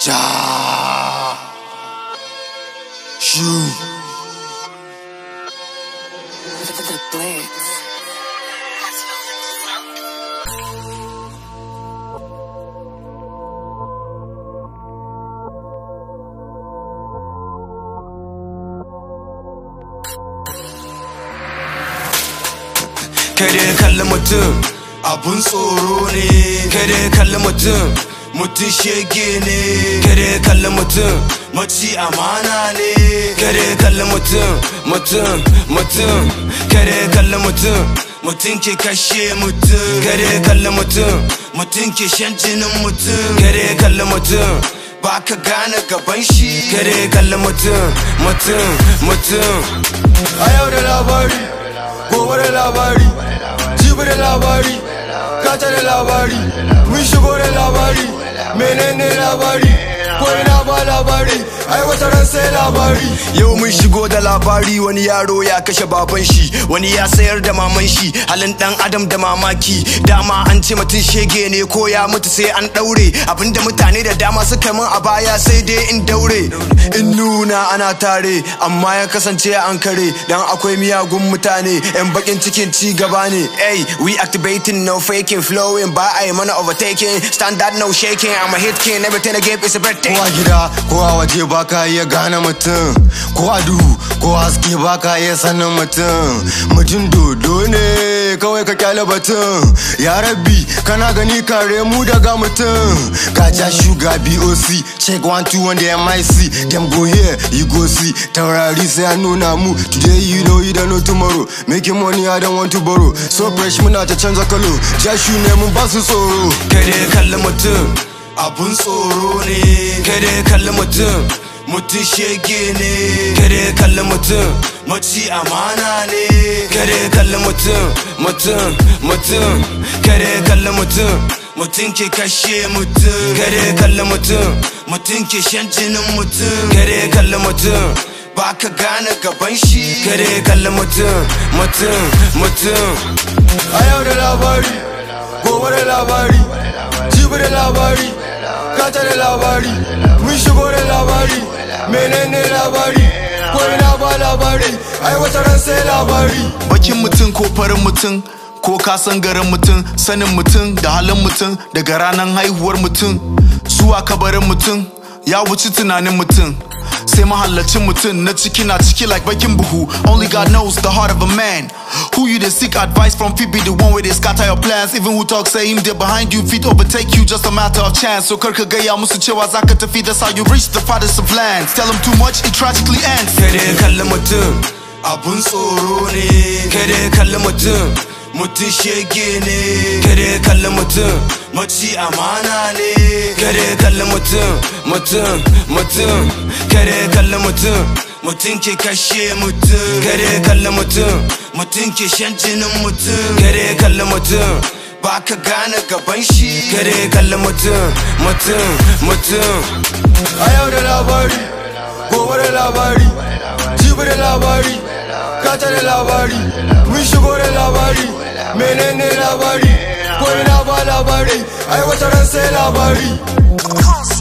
Ja. Shoo. The Blitz. Kare kalli mutum abun tsoro ne. Kare kalli mutum mutum shege ne. Kare kalli mutum maci amana ne. Kare kalli mutum kare kalli mutum ke kashe mutum. Kare kalli mutum ke shan jinin mutum. Kare kalli mutum baka gane gaban shi. Kare kalli mutum a yau da labari, gobe da labari, jibi da labari, kata da labari, mun shigo da labari, menene labari, ko ina ba labari, ai wata ran sai labari. Yau mun shigo da labari, wani yaro ya kashe baban shi, wani ya sayar da maman shi, halin dan adam da mamaki. Dama an ce mutum shege ne ko ya mutu sai an daure, abinda mutane da dama suka min a baya sai dai in daure. In nuna ana tare amma ya kasance an kare, dan akwai miyagun mutane yan bakin cikin ci gaba ne. Hey, we activating, no faking, flowing by I mana overtaking, standard no shaking, I'm a hit king, everything I give is a birthday. Ko a gida ko a waje baka iya gane mutum, ko a duhu ko haske baka iya sanin mutum dodo ne kawai ka kyale batun. Ya rabbi kana gani kare mu daga mutum. Kaja shuga BOC, check 1 2 on the MIC, them go here you go see. Taurari sai an nuna mu, today you know you don't know tomorrow. Making money I don't want to borrow, so fresh muna ta canza kalo, jashu ne mun ba su tsoro. Kare kalli mutum abun tsoro ne. Kare kalli mutum shege ne. Kare kalli mutum maci amana ne. Kare kalli mutum kare kalli mutum ke kashe mutum. Kare kalli mutum ke shan jinin mutum. Kare kalli mutum baka gane gaban shi. Kare kalli mutum a yau da labari, gobe da labari, jibi da labari, kata da labari, mun shigo da labari, menene labari, ko ina ba labari, ai wata ran sai labari. Bakin mutum ko farin mutum, ko ka san garin mutum, sanin mutum da halin mutum, daga ranar haihuwar mutum zuwa kabarin mutum ya wuce tunanin mutum. Sai mahallacin mutum na ciki na ciki like bakin buhu. Only God knows the heart of a man. Who you dey seek advice from fit be the one where they scatter your plans. Even who talk say him there behind you fit overtake you, just a matter of chance. So karka gaya musu cewa zaka tafi, that's how you reach the farthest of lands. Tell them too much, it tragically ends. Kare kalli mutum abun tsoro ne. Kare kalli mutum shege ne. Kare kalli mutum maci amana ne. Kare kalli mutum kare kalli mutum ke kashe mutum. Kare kalli mutum ke shan jinin mutum. Kare kalli mutum baka gane gaban shi. Kare kalli mutum a yau da labari, gobe da labari, jibi da labari, kata da labari, mun shigo da labari, menene labari, ko ina ba labari, ai wata ran sai labari.